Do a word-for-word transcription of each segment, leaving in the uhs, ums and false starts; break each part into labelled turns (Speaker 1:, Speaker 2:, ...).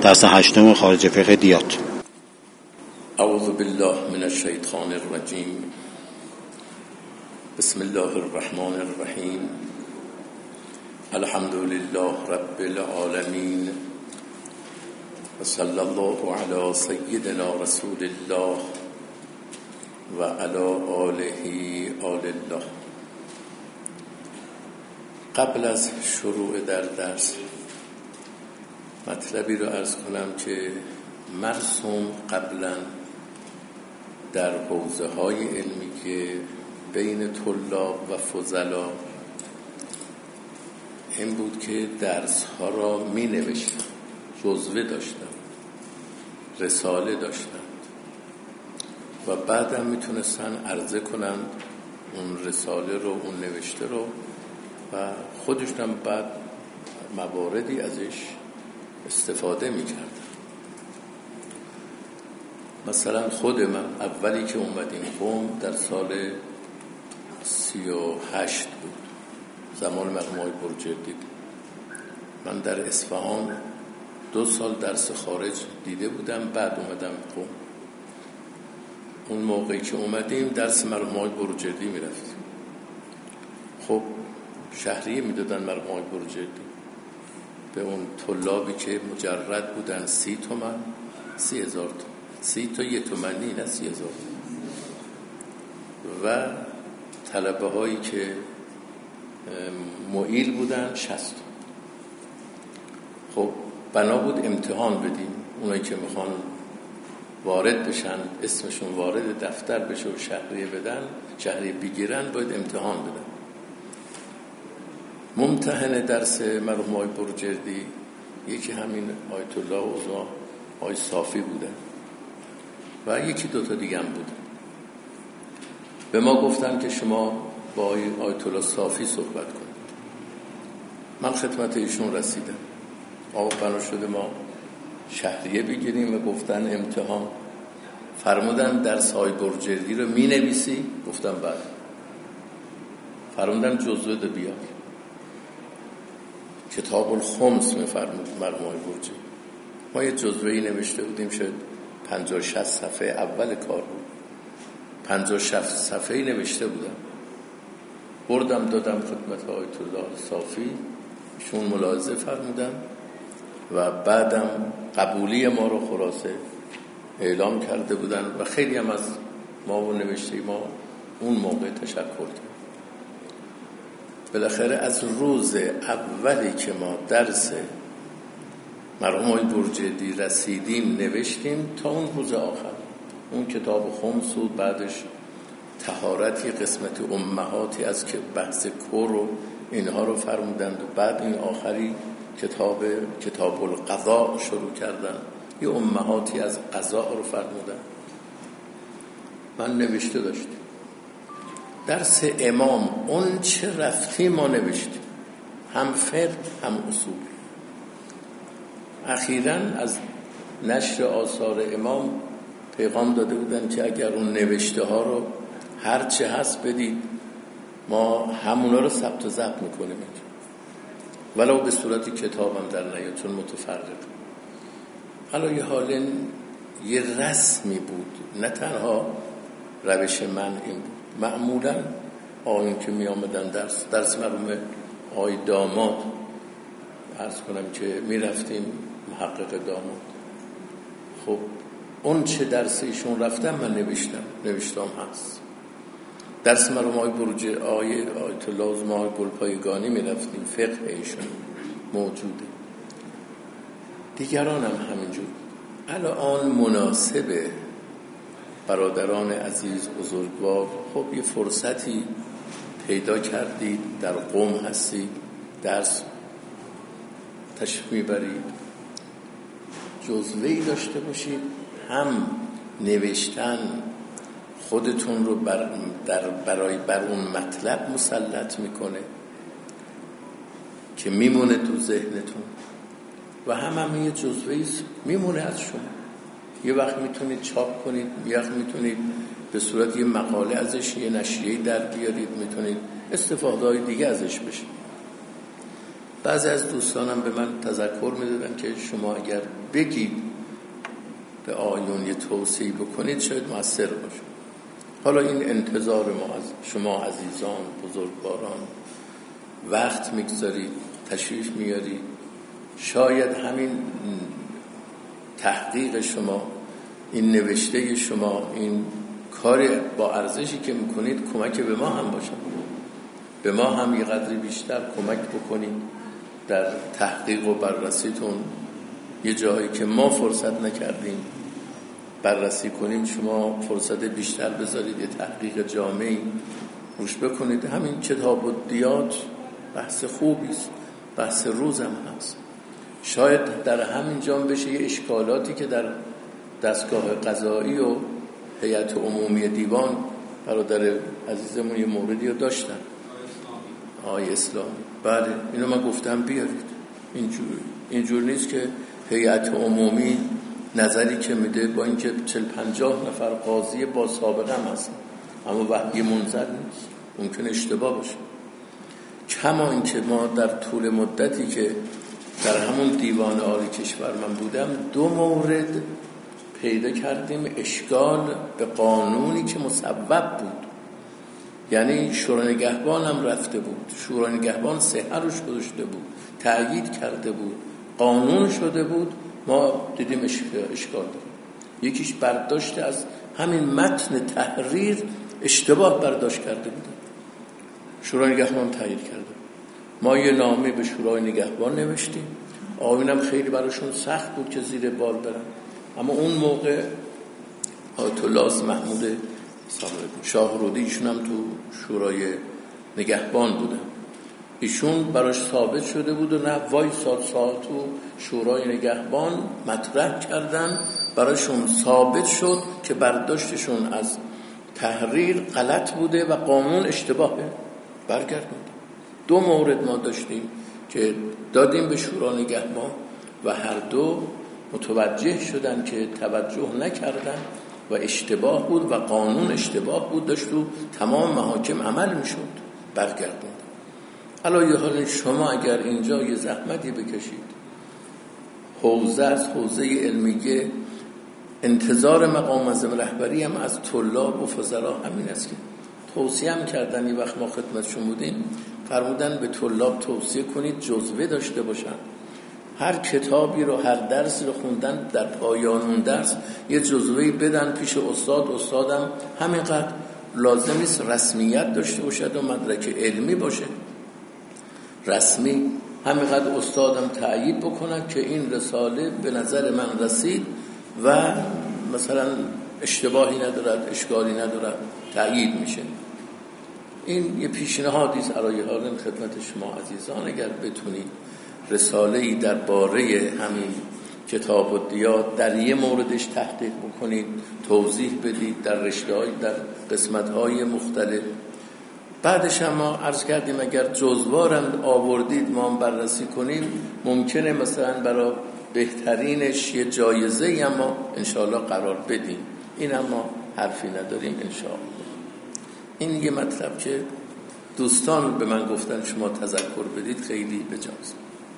Speaker 1: درس هشتم خارج فقه دیات.
Speaker 2: اعوذ بالله من الشیطان الرجیم. بسم الله الرحمن الرحیم. الحمد لله رب العالمین و صلی الله علی سیدنا رسول الله و علی آله آل الله. قبل از شروع در درس مطلبی رو عرض کنم که مرسوم قبلا در حوزه های علمی که بین طلاب و فضلا این بود که درس ها را می نوشتن، جزوه داشتن، رساله داشتن و بعد هم می تونستن عرضه کنند اون رساله رو، اون نوشته رو و خودشون بعد مواردی ازش استفاده می کردن. مثلا خود من اولی که اومدیم قم در سال سی و هشت بود، زمان مرحوم آقای برجردی. من در اصفهان دو سال درس خارج دیده بودم، بعد اومدم قم. اون موقعی که اومدیم درس مرحوم آقای برجردی می رفتیم. خب شهریه می دادن مرحوم آقای برجردی به اون طلابی که مجرد بودن سی تومن، سی هزار تومن، سی تا یه تومنی، نه سی هزار و طلبه هایی که معیل بودن شصت. خب بنا بود امتحان بدیم، اونایی که میخوان وارد بشن، اسمشون وارد دفتر بشه و شهریه بدن، شهریه بگیرن، باید امتحان بدن. ممتحن درس مرحوم آقای برجردی یکی همین آیت الله عظما آقای صافی بودن و یکی دوتا دیگه هم بودن. به ما گفتن که شما با آیت الله صافی صحبت کنید. من خدمت ایشون رسیدم. آقا بنا شده ما شهریه بگیریم و گفتن امتحان. فرمودن درس های برجردی رو می نویسی؟ گفتم بله. فرمودن جزوه ده بیار. کتاب الخمس می فرمود مرحوم آقای برجردی. ما یه جزوه‌ای نوشته بودیم، شاید پنجاه شصت صفحه اول کار بود. پنجاه شصت صفحه‌ای نوشته بودم. بردم دادم خدمت آیت الله صافی، ایشون ملاحظه فرمودن و بعدم قبولی ما رو خلاصه اعلام کرده بودن و خیلی هم از ما و نوشته ما اون موقع تشکر کردن. بالاخره از روز اولی که ما درس مرحوم آقای برجردی رسیدیم نوشتیم تا اون روز آخر. اون کتاب خمس و بعدش طهارتی قسمت امهاتی از که بحث کور و اینها رو فرمودند و بعد این آخری کتاب کتاب القضاء شروع کردن، یه امهاتی از قضاء رو فرمودن. من نوشته داشتیم درس امام اون چه رفتی ما نوشتیم، هم فقه هم اصول. اخیراً از نشر آثار امام پیغام داده بودن که اگر اون نوشته ها رو هر چه هست بدید، ما همونا رو ثبت و ضبط میکنیم اینجا، ولو به صورت کتاب هم در نیاد چون متفرق. حالا یه حال یه رسمی بود، نه تنها روش من این بود. معمولاً آقایون که می آمدن درس درس مرحوم آقای داماد عرض کنم که می رفتیم محقق داماد. خب اون چه درس ایشون رفتم من نوشتم نوشتم هست. درس مرحوم آقای برجردی آقای آیت الله عظما آقای گلپایگانی می رفتیم، فقه ایشون موجوده، دیگران هم همینجور. الان مناسبه برادران عزیز بزرگوار، خب یه فرصتی پیدا کردید، در قم هستید، درس تشریف میبرید، جزوه‌ای داشته باشید، هم نوشتن خودتون رو بر در برای بر اون مطلب مسلط میکنه که میمونه تو ذهنتون و هم هم یه جزوه‌ای میمونه از شما. یه وقت میتونید چاپ کنید، یه وقت میتونید به صورت یه مقاله ازش یه نشریه‌ای در بیارید، میتونید استفاده های دیگه ازش بشه. بعضی از دوستانم به من تذکر میدادن که شما اگر بگید به آیون یه توصیه بکنید شاید مؤثر باشه. حالا این انتظار ما از شما عزیزان بزرگواران، وقت میگذارید، تشریف میارید، شاید همین تحقیق شما، این نوشته شما، این کار با ارزشی که میکنید کمک به ما هم باشه، به ما هم یه قدری بیشتر کمک بکنید در تحقیق و بررسیتون. یه جایی که ما فرصت نکردیم بررسی کنیم، شما فرصت بیشتر بذارید، یه تحقیق جامعی روش بکنید. همین کتاب الدیات بحث خوبیست، بحث روزم هست. شاید در همین جام بشه یه اشکالاتی که در دستگاه قضایی و هیئت عمومی دیوان برادر عزیزمون یه موردی رو داشتن، آقای اسلامی. بله اینو من گفتم بیارید. اینجور اینجور نیست که هیئت عمومی نظری که میده با اینکه چل پنجاه نفر قاضی با سابقه هم هستن اما وحی منظر نیست، ممکن اشتباه باشه. کما اینکه ما در طول مدتی که در همون دیوان عالی کشور من بودم دو مورد پیدا کردیم اشکال به قانونی که مصوب بود. یعنی شورای نگهبان هم رفته بود، شورای نگهبان صحه روش گذاشته بود، تأیید کرده بود، قانون شده بود، ما دیدیم اشکال داره. یکیش برداشت از همین متن تحریر اشتباه برداشت کرده بود، شورای نگهبان تأیید کرده. ما یه نامه به شورای نگهبان نوشتیم، آقایونم خیلی براشون سخت بود که زیر بار برن، اما اون موقع آیت الله محمود شاهرودی ایشون هم تو شورای نگهبان بودن، ایشون براش ثابت شده بود و نه وای سال سال تو شورای نگهبان مطرح کردن، براشون ثابت شد که برداشتشون از تحریر غلط بوده و قانون اشتباهه، برگردوند. دو مورد ما داشتیم که دادیم به شورای نگهبان و هر دو متوجه شدن که توجه نکردن و اشتباه بود و قانون اشتباه بود، داشت تو تمام محاکم عمل میشد، برگردوند. علاوه حال شما اگر اینجا یه زحمتی بکشید، حوزه از حوزه علمیه، انتظار مقام معظم رهبری هم از طلاب و فضلا همین است که توصیه هم کردن. این وقت ما خدمتشون بودیم، فرمودن به طلاب توصیه کنید جزوه داشته باشن، هر کتابی رو، هر درسی رو خوندن در پایان اون درس یه جزوه‌ای بدن پیش استاد. استادم همینقدر لازم نیست رسمیت داشته باشد و مدرک علمی باشه، رسمی همینقدر استادم تأیید بکنن که این رساله به نظر من رسید و مثلا اشتباهی ندارد، اشکالی ندارد، تأیید میشه. این یه پیشنهادی است علی حال خدمت شما عزیزان، اگر بتونید رساله‌ای درباره همین کتاب الدیات در یه موردش تحقیق بکنید، توضیح بدید در رشته‌های، در قسمت‌های مختلف. بعدش هم ما عرض کردیم اگر جزوارم آوردید ما هم بررسی کنیم، ممکنه مثلا برای بهترینش یه جایزه‌ای هم ما انشاءالله قرار بدیم. این هم ما حرفی نداریم انشاءالله. این یه مطلب که دوستان به من گفتن شما تذکر بدید، خیلی بجاست.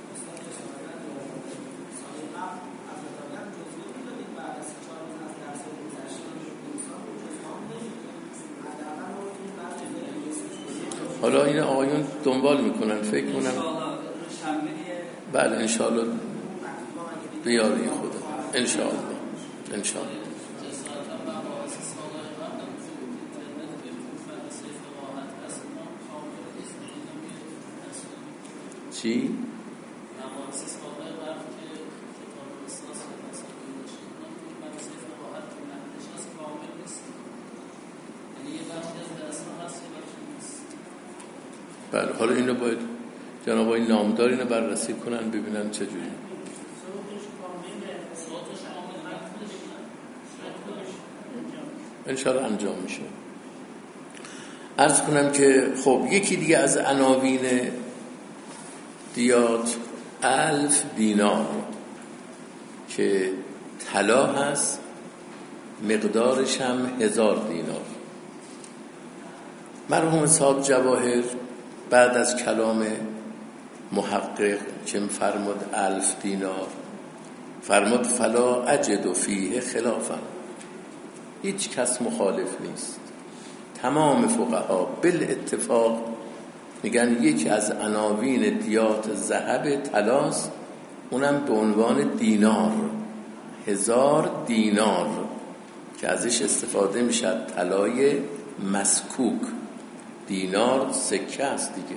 Speaker 2: حالا این آقایون دنبال میکنن، فکر کنم بله انشاءالله بیاری خدا انشاءالله انشاءالله. چی؟ بله حالا اینو باید جناب آقای نامدار اینو بررسی کنن ببینن چجوری. انشاءالله انجام میشه. عرض کنم که خب یکی دیگه از عناوین دیات الف دینار که طلا هست، مقدارش هم هزار دینار. مرحوم صاحب جواهر بعد از کلام محقق که فرمود الف دینار فرمود فلا اجد فیه خلافا، هیچ کس مخالف نیست. تمام فقها بالاتفاق میگن یکی از عناوین دیات ذهب طلاست، اونم به عنوان دینار، هزار دینار که ازش استفاده میشه، طلای مسکوک. دینار سکه است دیگه،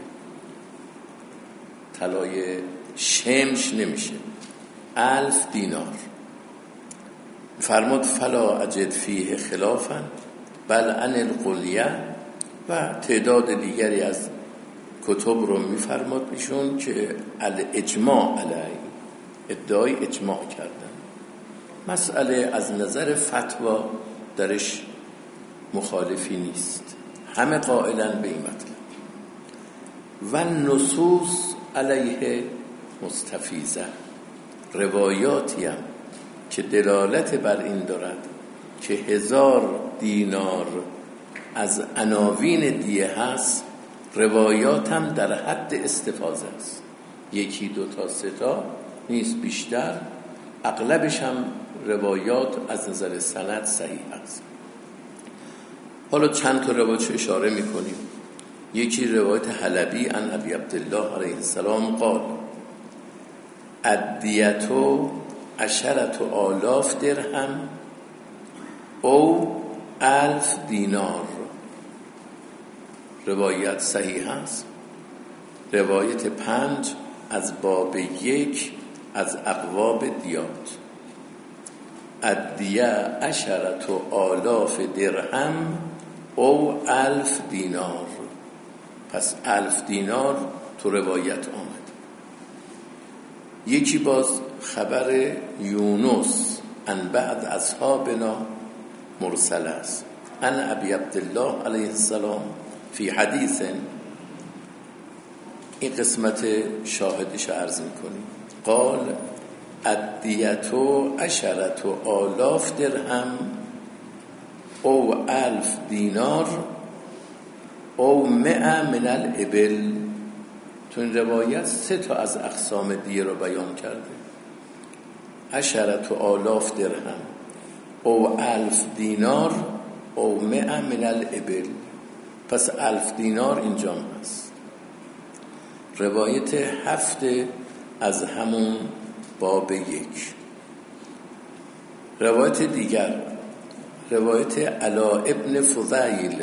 Speaker 2: طلای شمش نمیشه. الف دینار. فرمود فلا اجد فیه خلافا بل عن القلیه، و تعداد دیگری از کتب رو میفرماد ایشون که الاجماع علیه، ادعای اجماع کردن. مسئله از نظر فتوا درش مخالفی نیست، همه قائلن به این مطلب. و نصوص علیه مستفیضه، روایاتی هم که دلالت بر این دارد که هزار دینار از عناوین دیه هست، روایات هم در حد استفاضه است، یکی دو تا سه تا نیست، بیشتر. اغلبش هم روایات از نظر سند صحیح است. حالا چند تا روایت اشاره میکنیم. یکی روایت حلبی عن ابی عبدالله علیه السلام قال الدیتو عشرت آلاف درهم او الف دینار. روایت صحیح است. روایت پنج از باب یک از ابواب دیات. الدیه عشرت آلاف درهم او الف دینار. پس الف دینار تو روایت آمد. یکی باز خبر یونس عن بعد اصحابنا مرسل است. عن ابی عبدالله علیه السلام فی حدیث، این قسمت شاهدش عرض میکنیم. قال الدیتو عشرت آلاف درهم او الف دینار او مئة من الابل. تو این روایت سه تا از اقسام دیه رو بیان کرده. عشرت آلاف درهم او الف دینار او مئة من الابل. پس الف دینار اینجا هست. روایت هفت از همون باب یک. روایت دیگر روایت علا ابن فضیل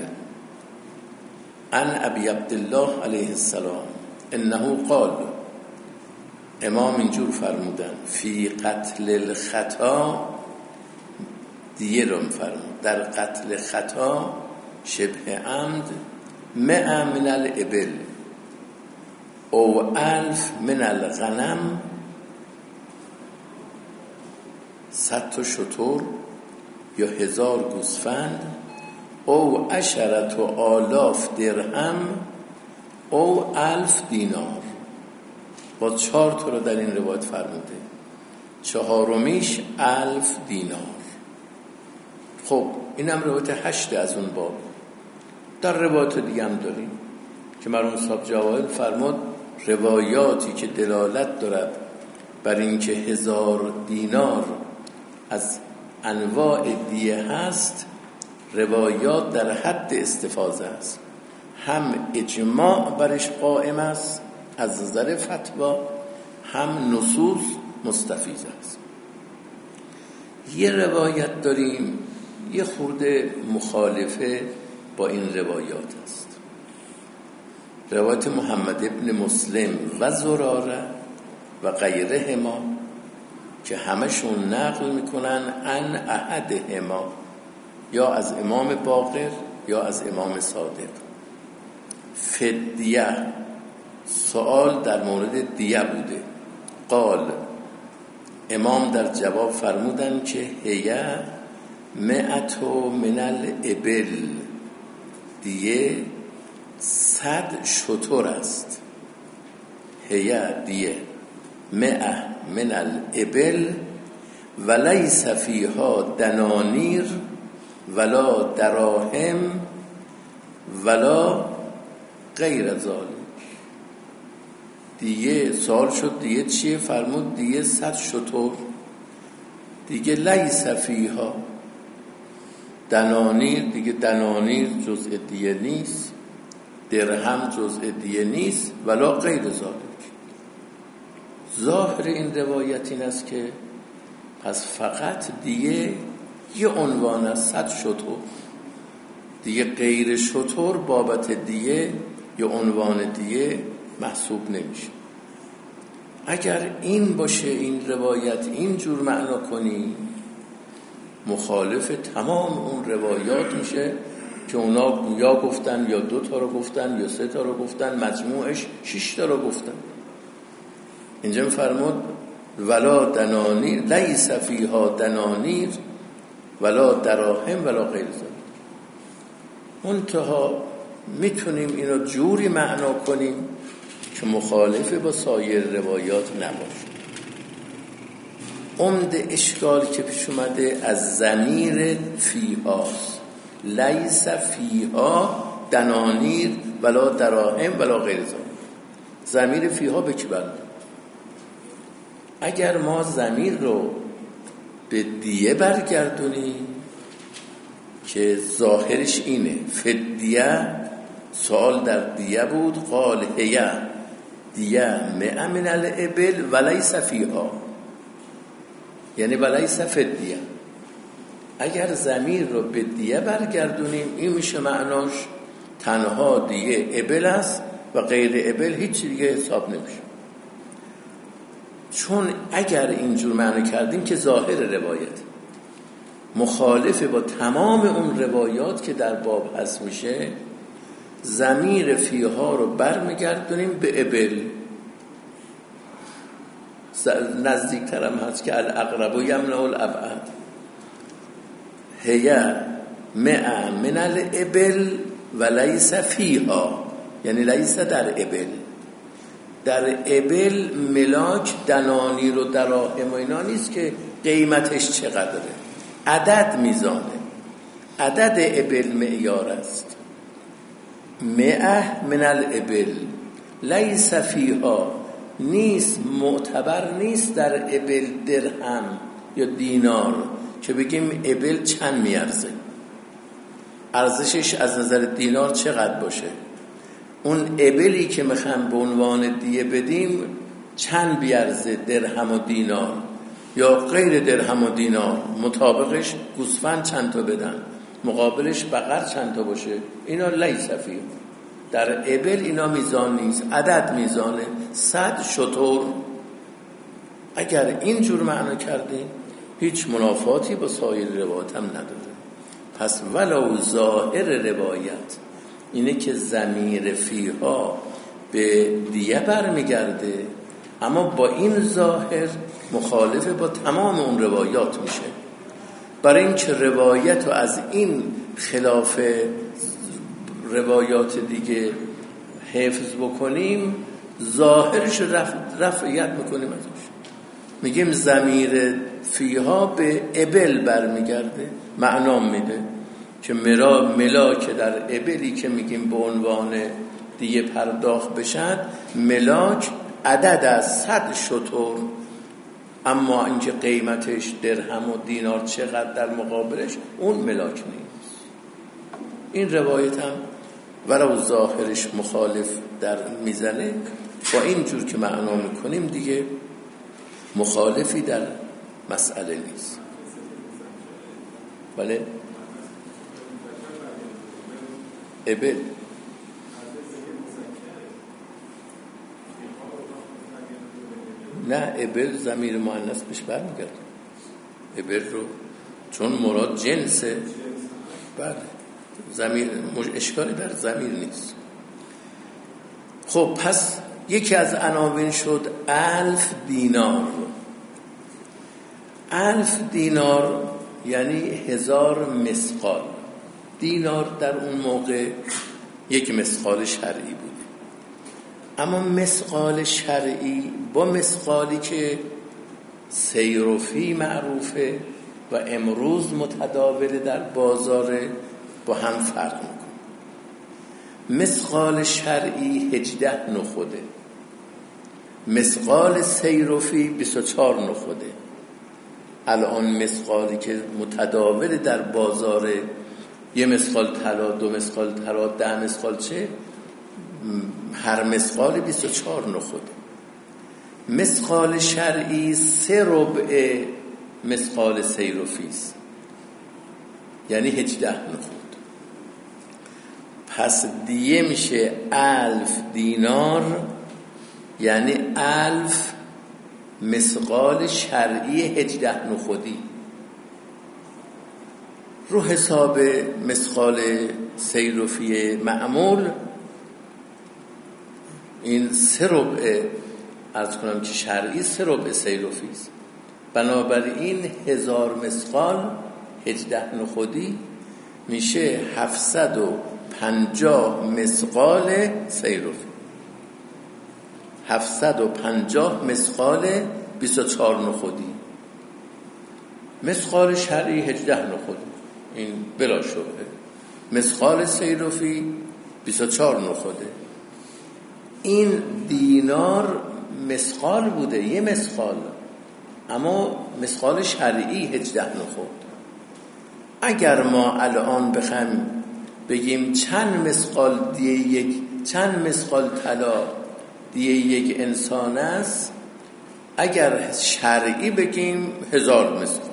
Speaker 2: عن ابی عبدالله علیه السلام انه قال، امام اینجور فرمودن فی قتل الخطا، دیگه رو فرمود در قتل خطا شبه عمد مئة من الابل او الف من الغنم، صد تا شتر یا هزار گوسفند، او عشرت و آلاف درهم او الف دینار. با چهار تا رو در این روایت فرموده، چهارمیش الف دینار. خب این هم روایت هشت از اون باب. در روایت دیگه هم داریم که مرحوم صاحب جواهر فرمود روایاتی که دلالت دارد بر این که هزار دینار از انواع دیه هست، روایات در حد استفاضه است. هم اجماع برش قائم است از نظر فتوا، هم نصوص مستفیض است. یه روایت داریم یه خورده مخالفه با این روایات است. روایت محمد ابن مسلم و زراره و غیرهما که همشون نقل میکنن عن احدهما، یا از امام باقر یا از امام صادق. فدیه، سوال در مورد دیه بوده. قال، امام در جواب فرمودن که هیه مئتو من الابل، دیه صد شتر است. هیه دیه مئة من الابل ولیس فیها دنانیر ولا دراهم ولا غیر ذالک. دیگه سوال شد دیگه چیه؟ فرمود دیگه صد شتر دیگه لیس فیها دنانیر، دیگه دنانیر جزء دیه نیست، درهم جزء دیه نیست، ولا غیر ذالک. ظاهر این روایت این است که پس فقط دیه یه عنوان است، صد شتر، دیگه غیر شتر بابت دیه یا عنوان دیه محسوب نمیشه. اگر این باشه این روایت اینجور معنا کنی، مخالف تمام اون روایات میشه که اونا یا گفتن یا دو تا رو گفتن یا سه تا رو گفتن، مجموعش شش تا رو گفتن. اینجا میفرمود ولا دنانیر لیس فیها دنانیر ولا دراهم ولا غیر ذالک. منتها میتونیم اینو جوری معنا کنیم که مخالف با سایر روایات نباشه. عمده اشکال که پیش اومده از ضمیر فیهاست، لیس فیها دنانیر ولا دراهم ولا غیر ذالک. ضمیر فیها به کی برمیاد؟ اگر ما ضمیر رو به دیه برگردونیم که ظاهرش اینه، فدیه سوال در دیه بود، قال هیه دیه مئة من الابل ولیس فیها، یعنی ولیس فدیه. اگر ضمیر رو به دیه برگردونیم این میشه معناش تنها دیه ابل است و غیر ابل هیچ دیگه حساب نمیشه. چون اگر اینجور معنی کردیم که ظاهر روایت مخالف با تمام اون روایات که در باب هست میشه، ضمیر فیها رو برمیگردونیم به ابل. نزدیکتر هم هست که الاقرب یمنع الابعد، هیه مئة من الابل و لیس فیها، یعنی لیس در ابل. در ابل ملاک دنانیر و دراهم و اینا نیست که قیمتش چقدره، عدد میزانه، عدد ابل معیار است. مئة من الابل لیس فیها نیست، معتبر نیست در ابل درهم یا دینار که بگیم ابل چند میارزه، ارزشش از نظر دینار چقدر باشه. اون ابلی که میخوام به عنوان دیه بدیم چند بیارزه، درهم و دینار یا غیر درهم و دینار، مطابقش گوسفند چند تا بدن، مقابلش بقر چند تا باشه، اینا لیس فیها. در ابل اینا میزان نیست، عدد میزانه، صد شتر. اگر اینجور معنا کردیم هیچ منافاتی با سایر روایت هم نداره. پس ولو ظاهر روایت اینه که ضمیر فیها به دیه برمیگرده، اما با این ظاهر مخالف با تمام اون روایات میشه. برای اینکه روایت رو از این خلاف روایات دیگه حفظ بکنیم، ظاهرش رو رف... رفعیت میکنیم ازش، میگیم ضمیر فیها به ابل برمیگرده، معنا میده که مرا ملاک در ابلی که میگیم به عنوان دیگه پرداخت بشد، ملاک عدد از صد شتر، اما اینکه قیمتش درهم و دینار چقدر در مقابلش، اون ملاک نیست. این روایت هم ولو ظاهرش مخالف در میزنه، با این جور که معنا میکنیم دیگه مخالفی در مسئله نیست. بله ابل نه، ابل ضمیر مؤنث بهش برمیگرده، ابل رو چون مراد جنسه. بله ضمیر اشکالی در ضمیر نیست. خب پس یکی از عناوین شد الف دینار. الف دینار یعنی هزار مثقال. دینار در اون موقع یک مثقال شرعی بوده، اما مثقال شرعی با مثقالی که سیروفی معروفه و امروز متداوله در بازار با هم فرق میکنه. مثقال شرعی هجده نخوده، مثقال سیروفی بیست و چهار نخوده. الان مثقالی که متداول در بازار یه مثقال طلا، دو مثقال طلا، ده مثقال چه، هر مثقال بیست و چهار نخود. مثقال شرعی سه ربع مثقال سیروفیز، یعنی هجده نخود. پس دیه میشه الف دینار، یعنی الف مثقال شرعی هجده نخودی. رو حساب مثقال سیروفی معمول این سه ربع عرض کنم که شرعی سه ربع سیروفیست، بنابراین هزار مثقال هجده نخودی میشه هفتصد و پنجاه مثقال سیروفی، هفتصد و پنجاه مثقال بیست و چهار نخودی. مثقال شرعی هجده نخودی، این بلا شبهه. مثقال سیروفی بیست و چهار نخوده. این دینار مثقال بوده، یه مثقال، اما مثقال شرعی هجده نخود. اگر ما الان بخوایم بگیم چند مثقال دیه یک، چند مثقال طلا دیه یک انسان است، اگر شرعی بگیم هزار مثقال،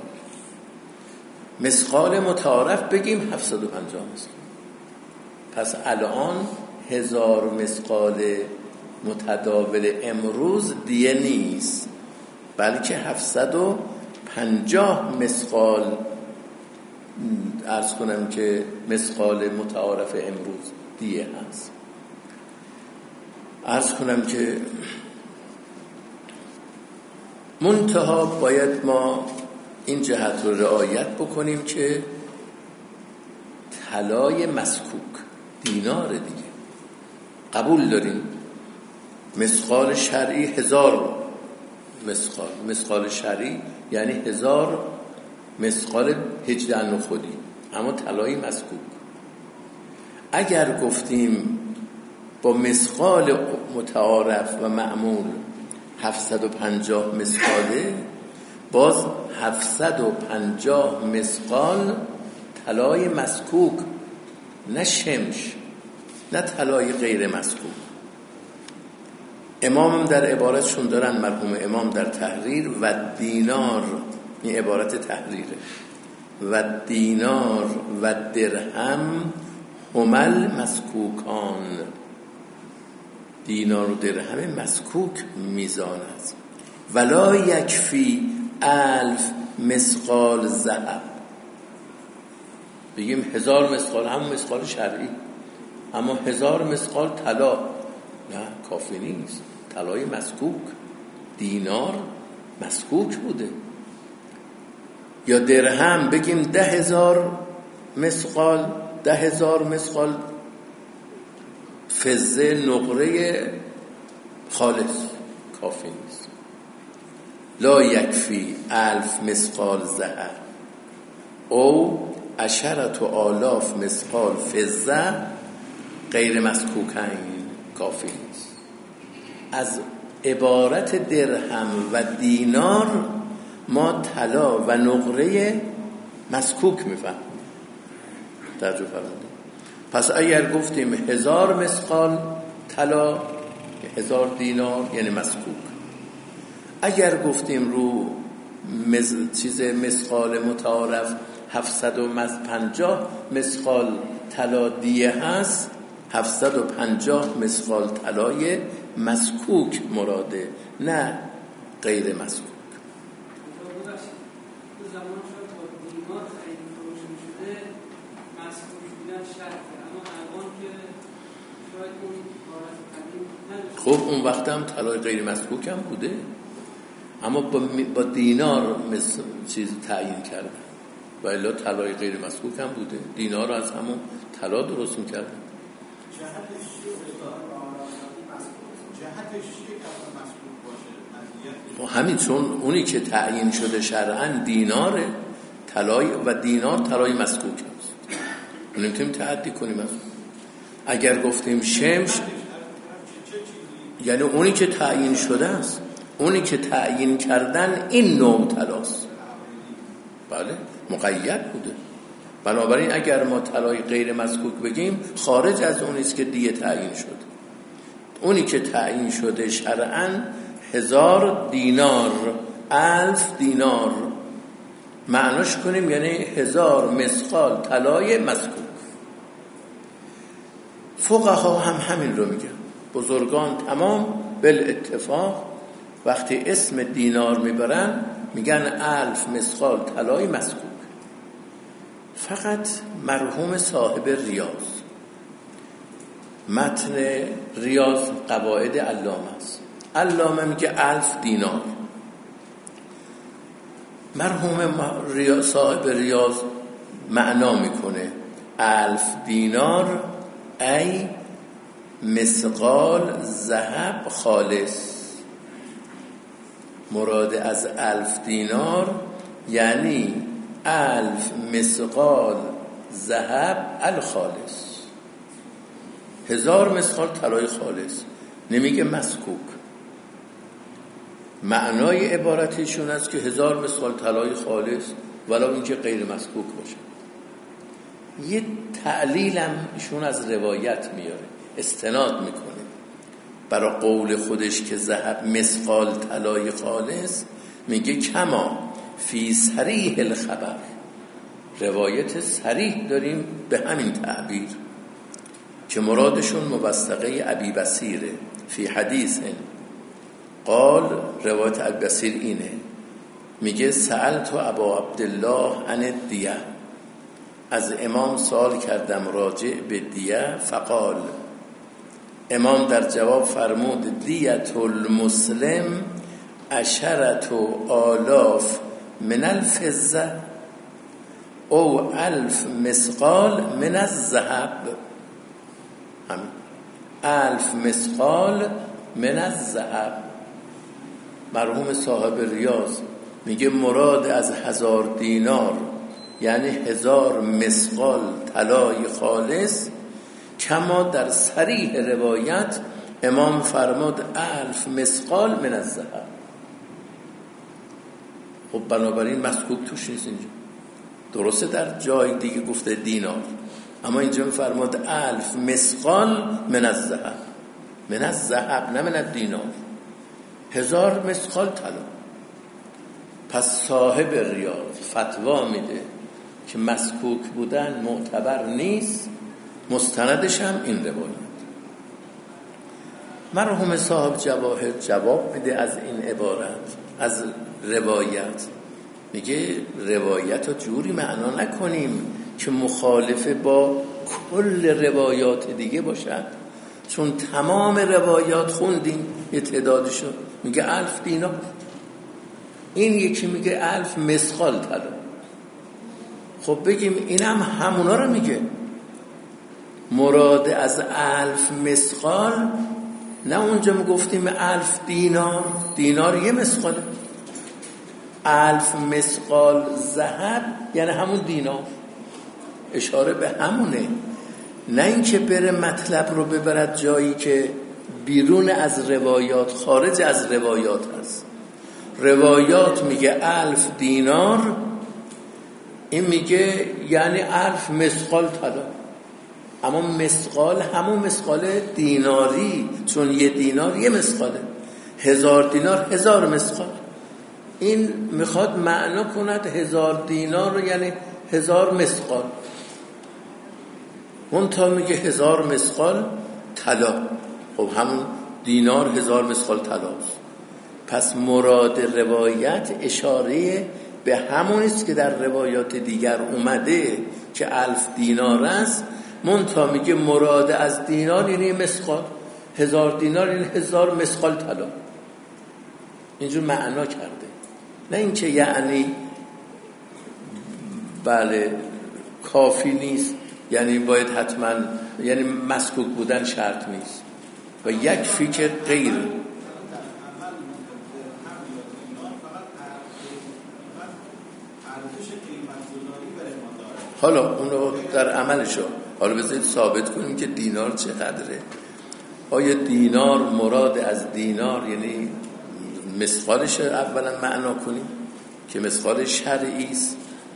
Speaker 2: مثقال متعارف بگیم هفتصد و پنجاه مثقال. پس الان هزار مثقال متداول امروز دیه نیست، بلکه هفتصد و پنجاه مثقال عرض کنم که مثقال متعارف امروز دیه هست. عرض کنم که منتها باید ما این جهت رو رعایت بکنیم که طلای مسکوک دینار دیگه قبول داریم. مثقال شرعی هزار مثقال، مثقال شرعی یعنی هزار مثقال هجده نخودی، اما طلای مسکوک. اگر گفتیم با مثقال متعارف و معمول هفتصد و پنجاه مثقاله، باز هفتصد و پنجاه مثقال طلای مسکوک، نه شمش، نه طلای غیر مسکوک. امام در عبارتشون دارن، مرحوم امام در تحریر، و دینار، این عبارت تحریره، و دینار و درهم همل مسکوکان. دینار و درهم مسکوک میزان است. ولا یکفی الف مثقال ذهب. بگیم هزار مثقال، همون مثقال شرعی، اما هزار مثقال طلا، نه کافی نیست. طلای مسکوک، دینار مسکوک بوده. یا درهم بگیم ده هزار مثقال، ده هزار مثقال فضه نقره خالص، کافی نیست. لا یکفی الف مثقال ذهب او عشرت و آلاف مثقال فضه غیر مسکوکین، کافی نیست. از عبارت درهم و دینار ما طلا و نقره مسکوک میفهمیم. توجه فرمودید. پس اگر گفتیم هزار مثقال طلا، هزار دینار یعنی مسکوک. اگر گفتیم رو مز... چیز مثقال متعارف هفتصد و پنجاه مثقال طلا دیه هست، هفتصد و پنجاه مثقال طلای مسکوک مراده، نه غیر مسکوک. خب اون وقت هم طلای غیر مسکوک هم بوده، اما با, با دینار مثل چیز تعیین کردن، و الا طلای غیر مسکوک هم بوده. دینار رو از همون طلا درست می‌کردن.
Speaker 3: جهتش چیه؟ جهتش چیه که مسکوک باشه؟
Speaker 2: همین، چون اونی که تعیین شده شرعاً دیناره، طلای و دینار طلای مسکوک است. نمی‌تونیم تعدی کنیم. اگر گفتیم شمش یعنی اونی که تعیین شده است، اونی که تعیین کردن این نوع طلاست. بله مقید بوده. بنابراین اگر ما طلای غیر مسکوک بگیم خارج از اونی است که دیه تعیین شده. اونی که تعیین شده شرعاً هزار دینار، الف دینار معناش کنیم یعنی هزار مثقال طلای مسکوک. فقها هم همین رو میگن، بزرگان تمام بالاتفاق وقتی اسم دینار میبرن میگن الف مثقال طلای مسکوک. فقط مرحوم صاحب ریاض، متن ریاض قواعد علامه است، علامه میگه الف دینار. مرحوم صاحب ریاض معنا میکنه الف دینار ای مثقال ذهب خالص. مراد از الف دینار یعنی الف مثقال ذهب الخالص، هزار مثقال طلای خالص، نمیگه مسکوک. معنای عبارتشون است که هزار مثقال طلای خالص ولو اینکه غیر مسکوک باشه. یه تعلیل هم ایشون از روایت میاره، استناد میکنه برای قول خودش که ذهب مثقال طلای خالص، میگه کما فی صریح الخبر، روایت صریح داریم به همین تعبیر که مرادشون موثقه ابی بصیره. فی حدیث قال، روایت ابی بصیر اینه، میگه سألت ابا عبدالله عن الدیه، از امام سوال کردم راجع به دیه، فقال، امام در جواب فرمود دیت المسلم عشرت آلاف من الفضه او الف مثقال من الذهب. همین الف مثقال من الذهب. مرحوم صاحب ریاض میگه مراد از هزار دینار یعنی هزار مثقال طلای خالص، کما در صریح روایت امام فرمود الف مثقال من الذهب. خب بنابراین مسکوک توش نیست اینجا. درسته در جای دیگه گفته دینار، اما اینجا فرمود الف مثقال من الذهب، من الذهب نه من الدینار، هزار مثقال طلا. پس صاحب ریاض فتوا میده که مسکوک بودن معتبر نیست، مستندش هم این روایت. مرحوم صاحب جواهر جواب میده از این عبارت، از روایت، میگه روایت رو جوری معنا نکنیم که مخالف با کل روایات دیگه باشد، چون تمام روایات خوندیم یه تعدادشو، میگه الف دینار، این یکی میگه الف مثقال طلا. خب بگیم اینم هم همونا رو میگه، مراد از الف مثقال نه اونجا میگفتیم الف دینار، دینار یه مثقاله، الف مثقال ذهب یعنی همون دینار، اشاره به همونه، نه اینکه بره مطلب رو ببرد جایی که بیرون از روایات، خارج از روایات هست. روایات میگه الف دینار، این میگه یعنی الف مثقال طلا، اما مثقال همون مثقال دیناری، چون یه دینار یه مثقاله، هزار دینار هزار مثقال. این میخواد معنا کند هزار دینار رو یعنی هزار مثقال، منتها میگه هزار مثقال طلا. خب همون دینار هزار مثقال طلاست. پس مراد روایت اشاره به همون است که در روایات دیگر اومده که الف دینار است، منتها میگه مراد از دینار یعنی مثقال، هزار دینار یعنی هزار مثقال طلا. اینجور معنا کرده، نه اینکه یعنی بله کافی نیست، یعنی باید حتما، یعنی مسکوک بودن شرط نیست و یک فکر غیر. حالا اونو در عملشو حالا بذارید ثابت کنیم که دینار چقدره. آیا دینار مراد از دینار یعنی مثقالش اولا معنا کنیم که مثقال شرعی است،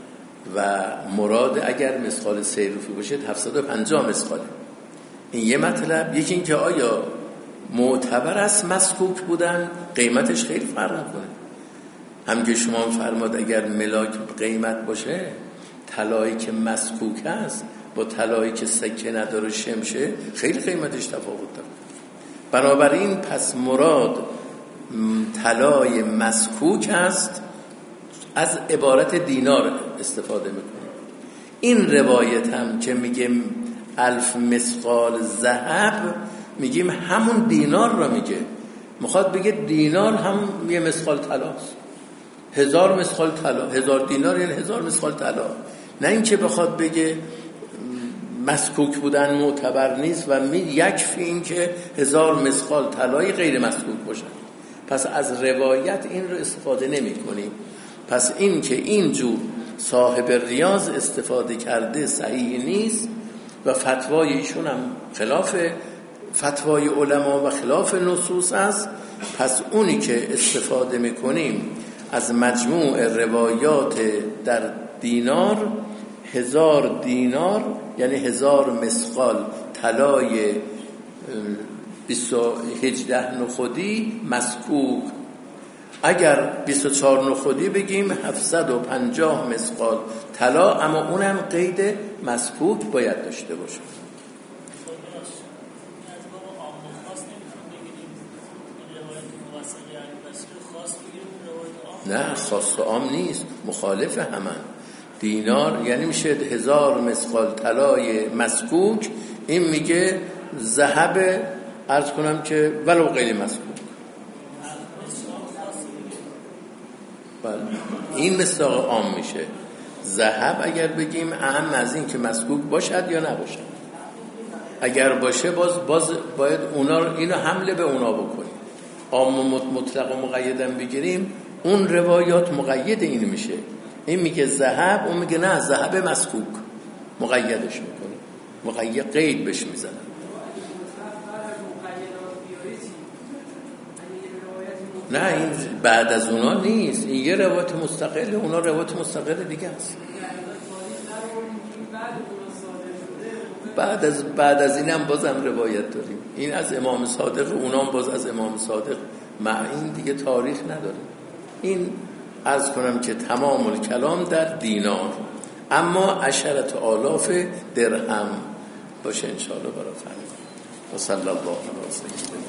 Speaker 2: و مراد اگر مثقال سیروفی باشه هفتصد و پنجاه مثقاله. این یه مطلب. یکی این که آیا معتبر است مسکوک بودن؟ قیمتش خیلی فرق میکنه. هم که شما فرماد اگر ملاک قیمت باشه، طلایی که مسکوک است با طلایی که سکه نداره شمشه خیلی قیمتش تفاوت داره. بنابراین پس مراد طلای مسکوک است، از عبارت دینار استفاده میکنه. این روایت هم که میگیم الف مثقال ذهب، میگیم همون دینار را میگه. میخواد بگه دینار هم یه مثقال طلاست، هزار مثقال طلا، هزار دینار یعنی هزار مثقال طلا. نه اینکه بخواد بگه مسکوک بودن معتبر نیست و می یکفی این که هزار مثقال طلای غیر مسکوک باشن. پس از روایت این رو استفاده نمی کنیم. پس این که اینجور صاحب ریاض استفاده کرده صحیح نیست و فتوای ایشون هم خلاف فتوای علما و خلاف نصوص است. پس اونی که استفاده میکنیم از مجموع روایات در دینار، هزار دینار یعنی هزار مثقال طلای بیست و هجده نخودی مسکوک. اگر بیست و چهار نخودی بگیم هفتصد و پنجاه مثقال طلا، اما اونم قید مسکوک باید داشته باشه. نه خاص و عام نیست، مخالف همن. دینار یعنی میشه هزار مثقال طلای مسکوک، این میگه ذهب عرض کنم که ولو غیر مسکوک. بله این مصداق عام میشه. ذهب اگر بگیم اهم از این که مسکوک باشد یا نباشد. اگر باشه باز باز باید اونا اینو حمله به اونا بکنیم. عام مطلق و مقیدن بگیریم، اون روایات مقید این میشه. این میگه ذهب، اون میگه نه ذهب مسکوک، مقیدش میکنه، مقید قید بهش میزنن. نه این بعد از اونا نیست، این یه روایت مستقله، اونا روایت مستقل دیگه است. بعد از بعد از اینم بازم روایت داریم، این از امام صادق، اونام باز از امام صادق. مع این دیگه تاریخ نداره. این عرض کنم که تمام الکلام در دینار، اما عشرت آلاف درهم باشه انشاءالله برای فرمان. و صلی الله علیه و سلم.